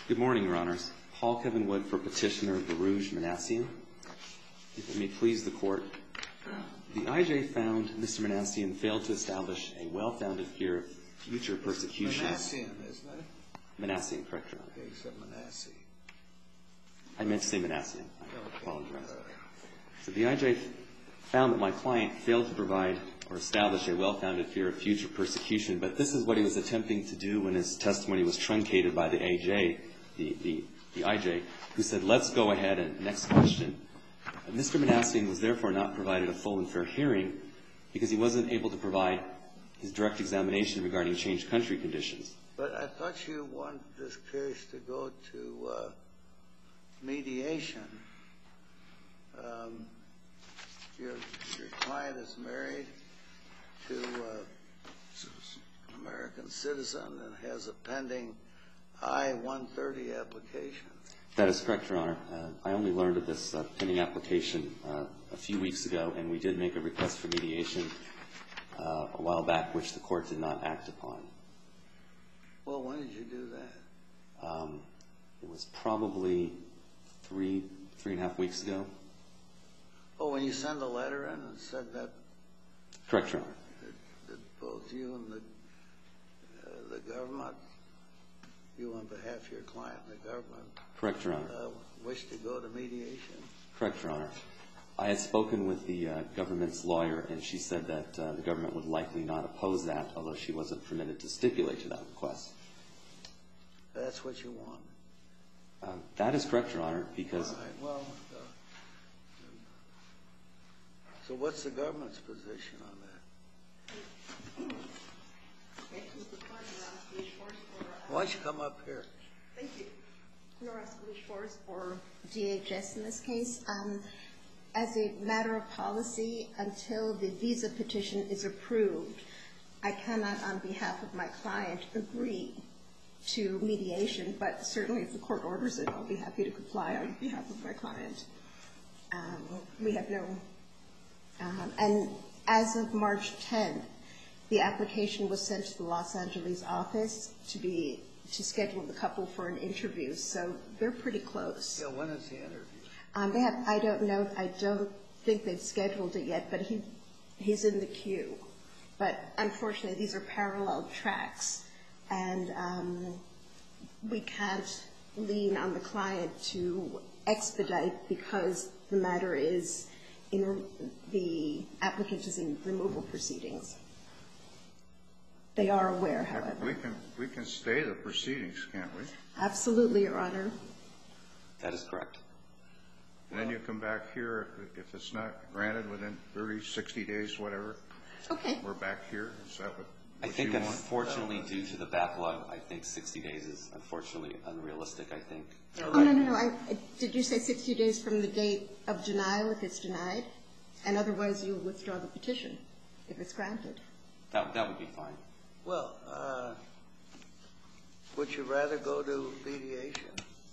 Good morning, Your Honors. Paul Kevin Wood for Petitioner Baruj Manassian. If it may please the Court, the IJ found Mr. Manassian failed to establish a well-founded fear of future persecution. Manassian, isn't it? Manassian, correct, Your Honor. Okay, you said Manassi. I meant to say Manassian. I apologize. So the IJ found that my client failed to provide or establish a well-founded fear of future persecution, but this is what he was attempting to do when his testimony was truncated by the IJ, who said, let's go ahead and next question. Mr. Manassian was therefore not provided a full and fair hearing because he wasn't able to provide his direct examination regarding changed country conditions. But I thought you wanted this case to go to mediation. Your client is married to an American citizen and has a pending I-130 application. That is correct, Your Honor. I only learned of this pending application a few weeks ago, and we did make a request for mediation a while back, which the Court did not act upon. Well, when did you do that? It was probably three and a half weeks ago. Oh, when you sent a letter in and said that? Correct, Your Honor. That both you and the government, you on behalf of your client and the government, correct, Your Honor, wish to go to mediation? Correct, Your Honor. I had spoken with the government's lawyer, and she said that the government would likely not oppose that, although she wasn't permitted to stipulate to that request. That's what you want? That is correct, Your Honor, because... All right, well, so what's the government's position on that? Why don't you come up here? Thank you. Nora Spalish for DHS in this case. As a matter of policy, until the visa petition is approved, I cannot, on behalf of my client, agree to mediation, but certainly if the Court orders it, I'll be happy to comply on behalf of my client. We have no... and as of March 10th, the application was sent to the Los Angeles office to schedule the couple for an interview, so they're pretty close. Yeah, when is the interview? I don't know. I don't think they've scheduled it yet, but he's in the queue. But unfortunately, these are parallel tracks, and we can't lean on the client to expedite because the matter is the applicant is in removal proceedings. They are aware, however. We can stay the proceedings, can't we? Absolutely, Your Honor. That is correct. And then you come back here if it's not granted within 30, 60 days, whatever. Okay. We're back here. Is that what I think, you want? unfortunately, due to the backlog, I think 60 days is unfortunately unrealistic, I think. Oh, no. Did you say 60 days from the date of denial if it's denied? And otherwise you withdraw the petition if it's granted? That would be fine. Well, would you rather go to mediation?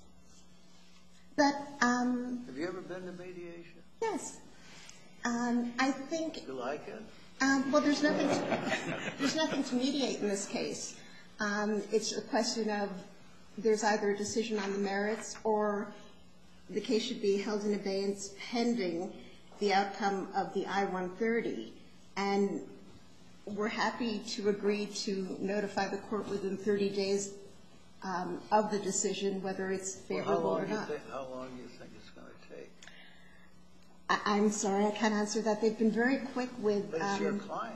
Have you ever been to mediation? Yes. I think... You like it? Well, there's nothing to mediate in this case. It's a question of there's either a decision on the merits or the case should be held in abeyance pending the outcome of the I-130. And we're happy to agree to notify the court within 30 days of the decision, whether it's favorable or not. How long do you think it's going to take? I'm sorry, I can't answer that. They've been very quick with... But it's your client.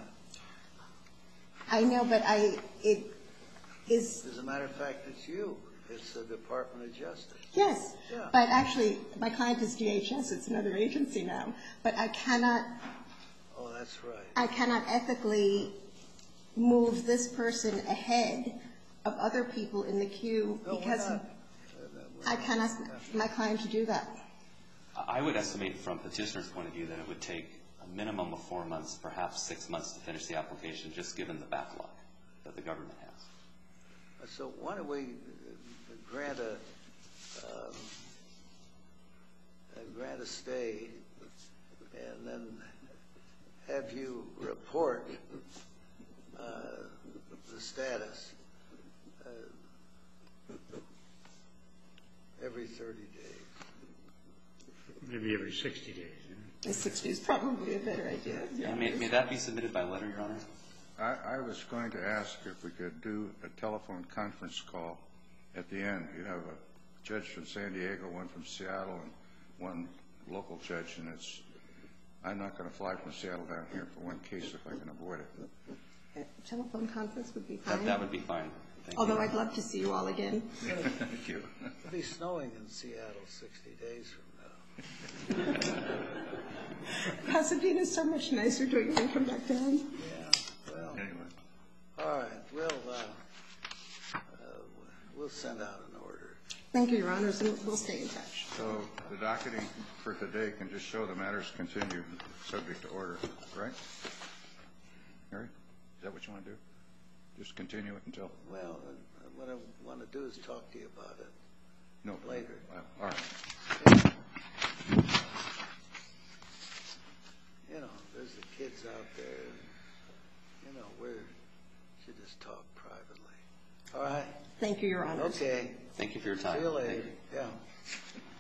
I know, but it is... As a matter of fact, it's you. It's the Department of Justice. Yes. Yeah. But actually, my client is DHS. It's another agency now. But I cannot... Oh, that's right. I cannot ethically move this person ahead of other people in the queue because I cannot ask my client to do that. I would estimate from petitioner's point of view that it would take a minimum of 4 months, perhaps 6 months to finish the application, just given the backlog that the government has. So why don't we grant a stay and then have you report the status 60 days. 60 is probably a better idea. And may that be submitted by letter, Your Honor? I was going to ask if we could do a telephone conference call at the end. You have a judge from San Diego, one from Seattle, and one local judge, and I'm not going to fly from Seattle down here for one case if I can avoid it. A telephone conference would be fine. That would be fine. Thank Although you. I'd love to see you all again. Thank you. It'll be snowing in Seattle 60 days from now. Pasadena's so much nicer. Don't you want to come back down? Yeah, well, Anyway, all right. We'll send out an order. Thank you, Your Honors, and we'll stay in touch. so the docketing for today can just show the matters continue subject to order, right? Harry, is that what you want to do? Just continue it until? Well, what I want to do is talk to you about it. No. Later. All right. You know, there's the kids out there, and, you know, we should just talk privately. All right? Thank you, Your Honors. Okay. Thank you for your time. See you later. Thank you. Yeah.